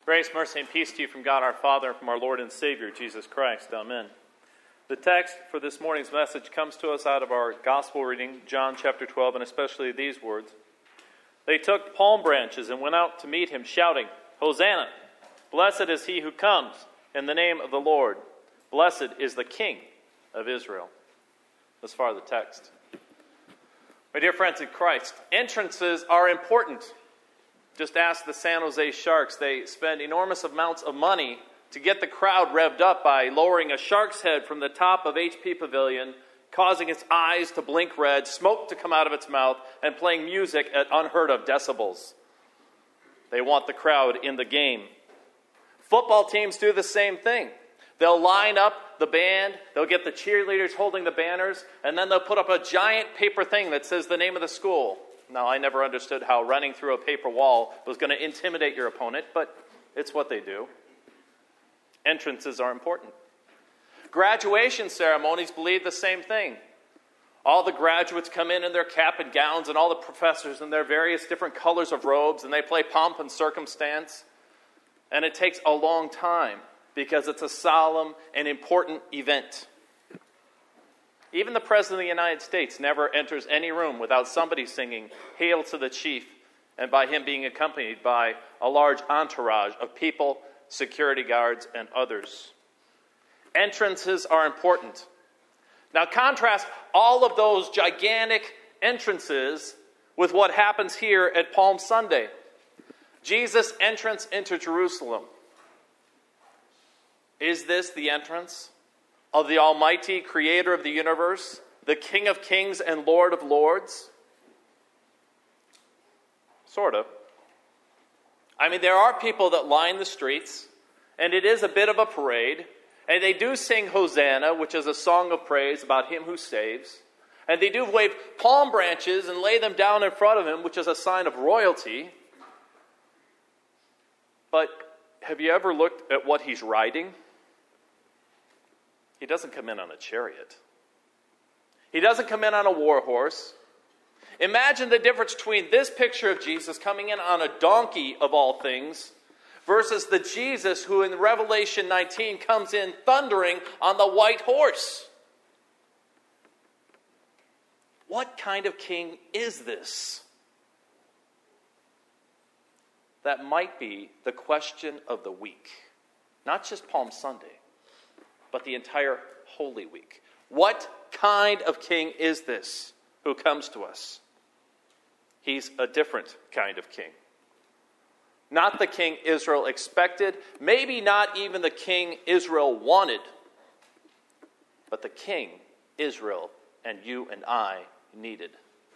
Grace, mercy, and peace to you from God our Father and from our Lord and Savior, Jesus Christ. Amen. The text for this morning's message comes to us out of our gospel reading, John chapter 12, and especially these words. They took palm branches and went out to meet him, shouting, Hosanna! Blessed is he who comes in the name of the Lord. Blessed is the King of Israel. Thus far the text. My dear friends in Christ, entrances are important. Just ask the San Jose Sharks. They spend enormous amounts of money to get the crowd revved up by lowering a shark's head from the top of HP Pavilion, causing its eyes to blink red, smoke to come out of its mouth, and playing music at unheard of decibels. They want the crowd in the game. Football teams do the same thing. They'll line up the band, they'll get the cheerleaders holding the banners, and then they'll put up a giant paper thing that says the name of the school. Now, I never understood how running through a paper wall was going to intimidate your opponent, but it's what they do. Entrances are important. Graduation ceremonies believe the same thing. All the graduates come in their cap and gowns, and all the professors in their various different colors of robes, and they play pomp and circumstance. And it takes a long time because it's a solemn and important event. Even the President of the United States never enters any room without somebody singing, Hail to the Chief, and by him being accompanied by a large entourage of people, security guards, and others. Entrances are important. Now contrast all of those gigantic entrances with what happens here at Palm Sunday. Jesus' entrance into Jerusalem. Is this the entrance of the Almighty Creator of the universe, the King of kings and Lord of lords? Sort of. I mean, there are people that line the streets, and it is a bit of a parade, and they do sing Hosanna, which is a song of praise about him who saves, and they do wave palm branches and lay them down in front of him, which is a sign of royalty. But have you ever looked at what he's riding? He doesn't come in on a chariot. He doesn't come in on a war horse. Imagine the difference between this picture of Jesus coming in on a donkey of all things versus the Jesus who in Revelation 19 comes in thundering on the white horse. What kind of king is this? That might be the question of the week. Not just Palm Sunday, but the entire Holy Week. What kind of king is this who comes to us? He's a different kind of king. Not the king Israel expected, maybe not even the king Israel wanted, but the king Israel and you and I needed.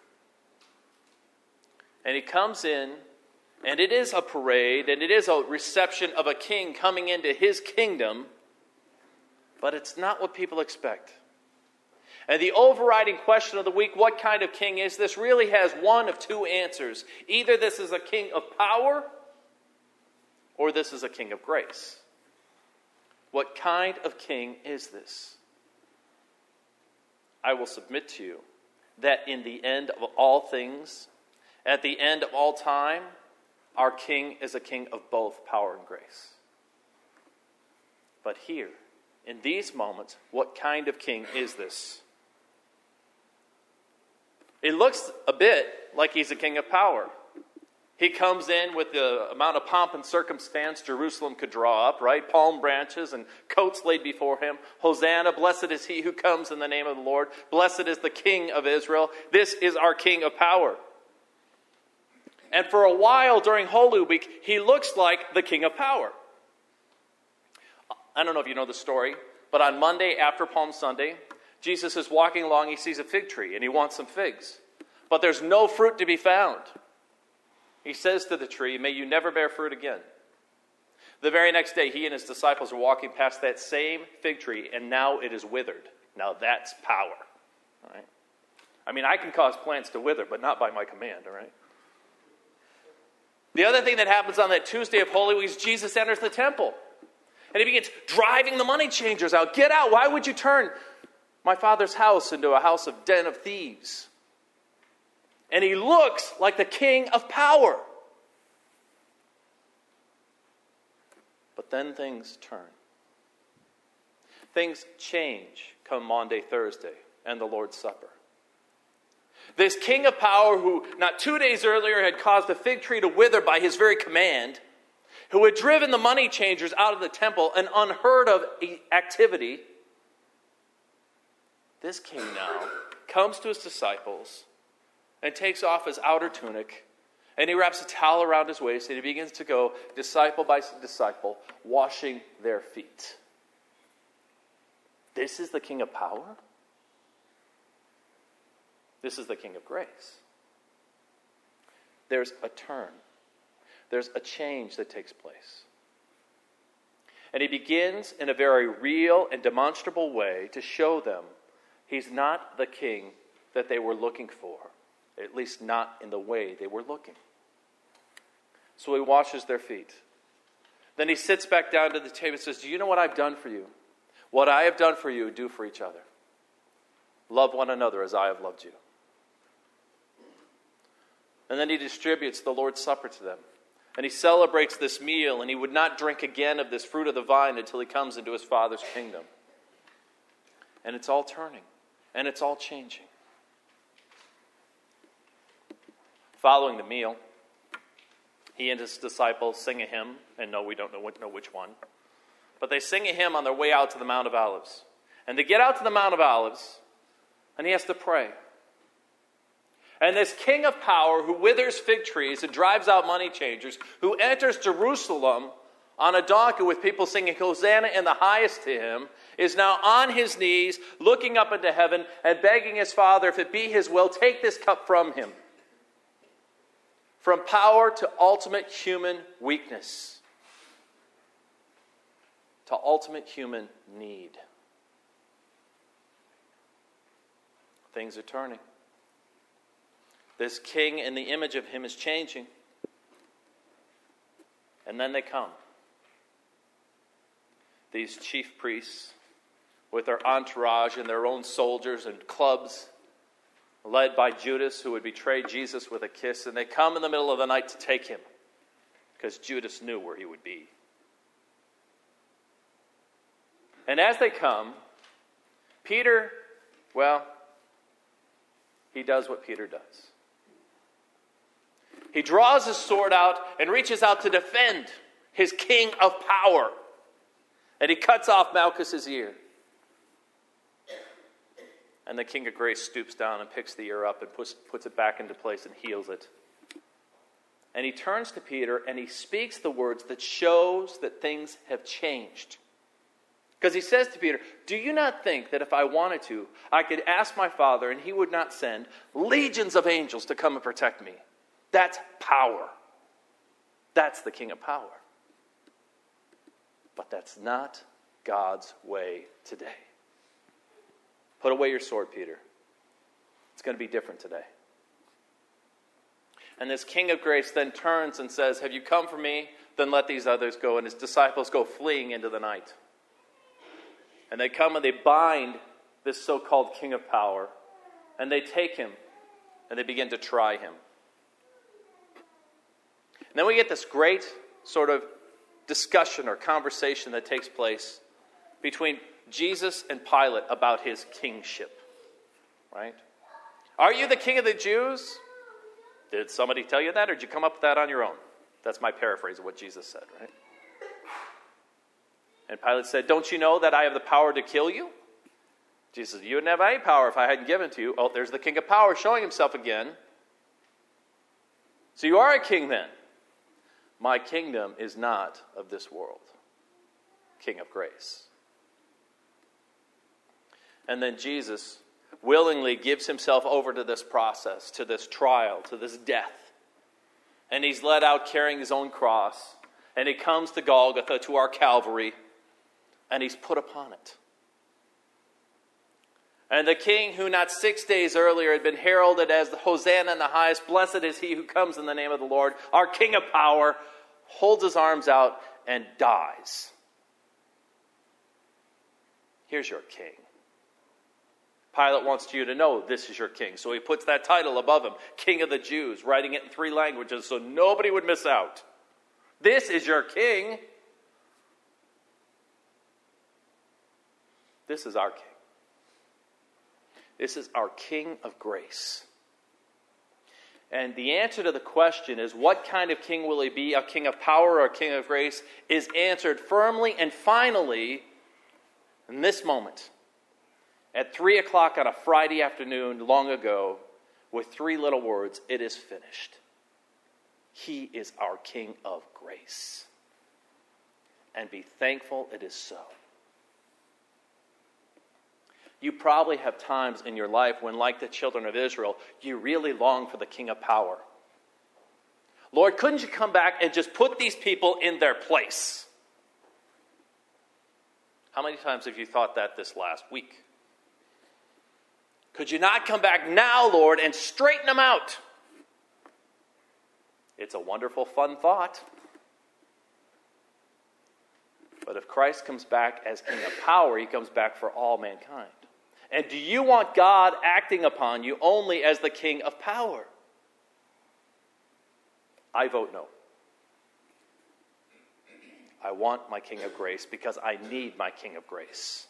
And he comes in, and it is a parade, and it is a reception of a king coming into his kingdom, but it's not what people expect. And the overriding question of the week, what kind of king is this, really has one of two answers. Either this is a king of power, or this is a king of grace. What kind of king is this? I will submit to you that in the end of all things, at the end of all time, our king is a king of both power and grace. But here, in these moments, what kind of king is this? It looks a bit like he's a king of power. He comes in with the amount of pomp and circumstance Jerusalem could draw up, right? Palm branches and coats laid before him. Hosanna, blessed is he who comes in the name of the Lord. Blessed is the King of Israel. This is our king of power. And for a while during Holy Week, he looks like the king of power. I don't know if you know the story, but on Monday after Palm Sunday, Jesus is walking along, he sees a fig tree, and he wants some figs. But there's no fruit to be found. He says to the tree, may you never bear fruit again. The very next day, he and his disciples are walking past that same fig tree, and now it is withered. Now that's power. All right? I mean, I can cause plants to wither, but not by my command, all right? The other thing that happens on that Tuesday of Holy Week is Jesus enters the temple. And he begins driving the money changers out. Get out. Why would you turn my Father's house into a house of den of thieves? And he looks like the king of power. But then things turn. Things change come Maundy, Thursday, and the Lord's Supper. This king of power who not 2 days earlier had caused the fig tree to wither by his very command, who had driven the money changers out of the temple, an unheard of activity, this king now comes to his disciples and takes off his outer tunic, and he wraps a towel around his waist, and he begins to go disciple by disciple, washing their feet. This is the king of power? This is the king of grace. There's a turn. There's a change that takes place. And he begins in a very real and demonstrable way to show them he's not the king that they were looking for, at least not in the way they were looking. So he washes their feet. Then he sits back down to the table and says, do you know what I've done for you? What I have done for you, do for each other. Love one another as I have loved you. And then he distributes the Lord's Supper to them. And he celebrates this meal, and he would not drink again of this fruit of the vine until he comes into his Father's kingdom. And it's all turning, and it's all changing. Following the meal, he and his disciples sing a hymn, and no, we don't know which one. But they sing a hymn on their way out to the Mount of Olives. And they get out to the Mount of Olives, and he has to pray. And this king of power who withers fig trees and drives out money changers, who enters Jerusalem on a donkey with people singing Hosanna in the highest to him, is now on his knees, looking up into heaven and begging his Father, if it be his will, take this cup from him. From power to ultimate human weakness. To ultimate human need. Things are turning. This king in the image of him is changing. And then they come. These chief priests with their entourage and their own soldiers and clubs, led by Judas, who would betray Jesus with a kiss, and they come in the middle of the night to take him because Judas knew where he would be. And as they come, Peter, well, he does what Peter does. He draws his sword out and reaches out to defend his king of power. And he cuts off Malchus's ear. And the king of grace stoops down and picks the ear up and puts it back into place and heals it. And he turns to Peter and he speaks the words that shows that things have changed. Because he says to Peter, do you not think that if I wanted to, I could ask my Father and he would not send legions of angels to come and protect me? That's power. That's the king of power. But that's not God's way today. Put away your sword, Peter. It's going to be different today. And this king of grace then turns and says, have you come for me? Then let these others go. And his disciples go fleeing into the night. And they come and they bind this so-called king of power. And they take him and they begin to try him. And then we get this great sort of discussion or conversation that takes place between Jesus and Pilate about his kingship. Right? Are you the king of the Jews? Did somebody tell you that, or did you come up with that on your own? That's my paraphrase of what Jesus said, right? And Pilate said, don't you know that I have the power to kill you? Jesus said, you wouldn't have any power if I hadn't given it to you. Oh, there's the king of power showing himself again. So you are a king then. My kingdom is not of this world. King of grace. And then Jesus willingly gives himself over to this process, to this trial, to this death. And he's led out carrying his own cross. And he comes to Golgotha, to our Calvary. And he's put upon it. And the king who not 6 days earlier had been heralded as the Hosanna in the highest, blessed is he who comes in the name of the Lord, our king of power, holds his arms out and dies. Here's your king. Pilate wants you to know this is your king. So he puts that title above him, King of the Jews, writing it in 3 languages so nobody would miss out. This is your king. This is our King. This is our King of grace. And the answer to the question is, what kind of king will he be, a king of power or a king of grace, is answered firmly and finally in this moment. At 3 o'clock on a Friday afternoon long ago, with 3 little words, it is finished. He is our King of grace. And be thankful it is so. You probably have times in your life when, like the children of Israel, you really long for the King of power. Lord, couldn't you come back and just put these people in their place? How many times have you thought that this last week? Could you not come back now, Lord, and straighten them out? It's a wonderful, fun thought. But if Christ comes back as King of power, he comes back for all mankind. And do you want God acting upon you only as the King of power? I vote no. I want my King of grace because I need my King of grace.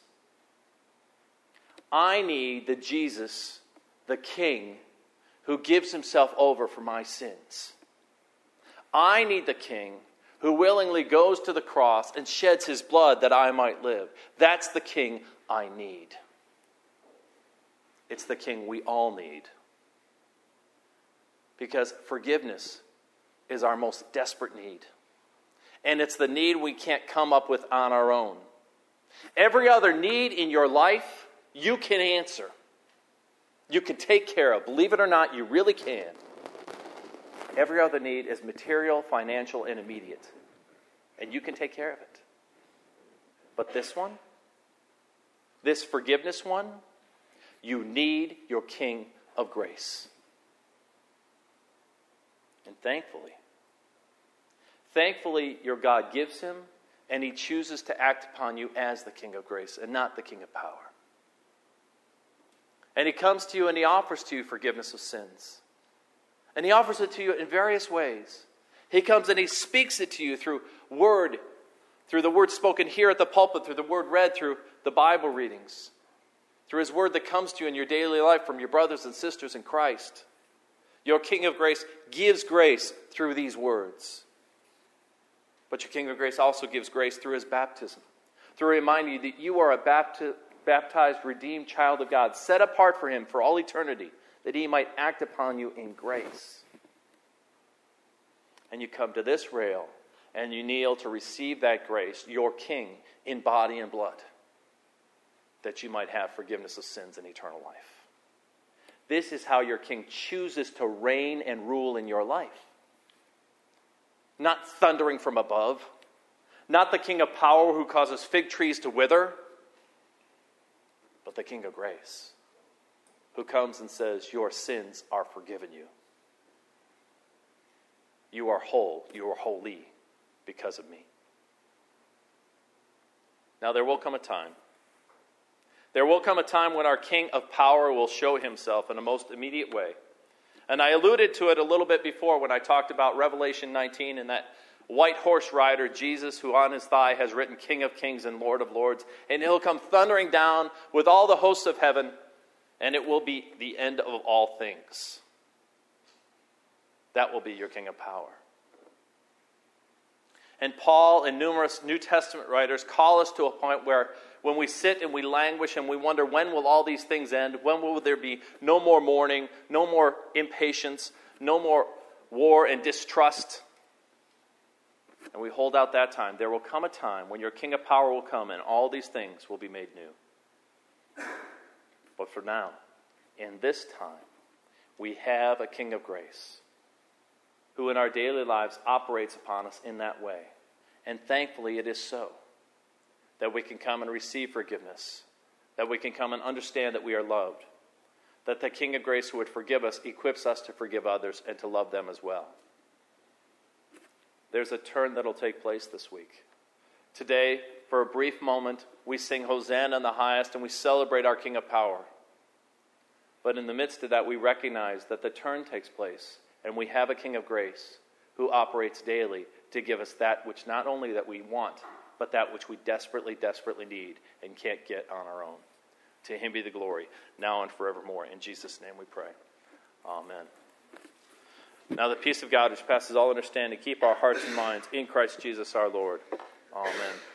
I need the Jesus, the King, who gives himself over for my sins. I need the King who willingly goes to the cross and sheds his blood that I might live. That's the King I need. It's the King we all need. Because forgiveness is our most desperate need. And it's the need we can't come up with on our own. Every other need in your life, you can answer. You can take care of. Believe it or not, you really can. Every other need is material, financial, and immediate. And you can take care of it. But this one, this forgiveness one, you need your King of grace. And thankfully, your God gives him, and he chooses to act upon you as the King of grace and not the King of power. And he comes to you and he offers to you forgiveness of sins. And he offers it to you in various ways. He comes and he speaks it to you through the word spoken here at the pulpit, through the word read, through the Bible readings, through his word that comes to you in your daily life from your brothers and sisters in Christ. Your King of grace gives grace through these words. But your King of grace also gives grace through his baptism, through reminding you that you are a baptized, redeemed child of God, set apart for him for all eternity, that he might act upon you in grace. And you come to this rail and you kneel to receive that grace, your King, in body and blood, that you might have forgiveness of sins and eternal life. This is how your King chooses to reign and rule in your life. Not thundering from above, not the King of power who causes fig trees to wither, but the King of grace, who comes and says, your sins are forgiven you. You are whole, you are holy because of me. Now there will come a time. There will come a time when our King of power will show himself in a most immediate way. And I alluded to it a little bit before when I talked about Revelation 19 and that white horse rider, Jesus, who on his thigh has written King of Kings and Lord of Lords. And he'll come thundering down with all the hosts of heaven, and it will be the end of all things. That will be your King of power. And Paul and numerous New Testament writers call us to a point where when we sit and we languish and we wonder, when will all these things end? When will there be no more mourning, no more impatience, no more war and distrust? And we hold out that time. There will come a time when your King of power will come and all these things will be made new. But for now, in this time, we have a King of grace who in our daily lives operates upon us in that way. And thankfully it is so. That we can come and receive forgiveness. That we can come and understand that we are loved. That the King of grace who would forgive us equips us to forgive others and to love them as well. There's a turn that will take place this week. Today, for a brief moment, we sing Hosanna in the highest and we celebrate our King of power. But in the midst of that, we recognize that the turn takes place and we have a King of grace who operates daily to give us that which not only that we want, but that which we desperately, desperately need and can't get on our own. To him be the glory, now and forevermore. In Jesus' name we pray. Amen. Now the peace of God, which passes all understanding, keep our hearts and minds in Christ Jesus our Lord. Amen.